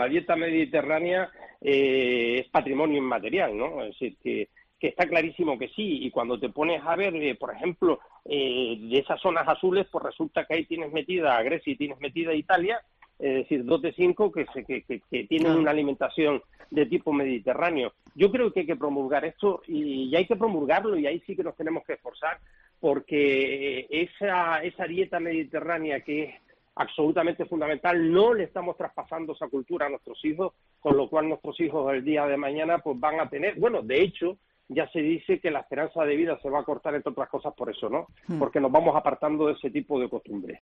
La dieta mediterránea es patrimonio inmaterial, ¿no? Es decir, que está clarísimo que sí, y cuando te pones a ver, por ejemplo, de esas zonas azules, pues resulta que ahí tienes metida a Grecia y tienes metida a Italia, es decir, 2 de 5 que tienen una alimentación de tipo mediterráneo. Yo creo que hay que promulgar esto y hay que promulgarlo, y ahí sí que nos tenemos que esforzar, porque esa dieta mediterránea que es absolutamente fundamental, no le estamos traspasando esa cultura a nuestros hijos, con lo cual nuestros hijos el día de mañana pues van a tener, bueno, de hecho, ya se dice que la esperanza de vida se va a cortar, entre otras cosas, por eso, ¿no? Porque nos vamos apartando de ese tipo de costumbres.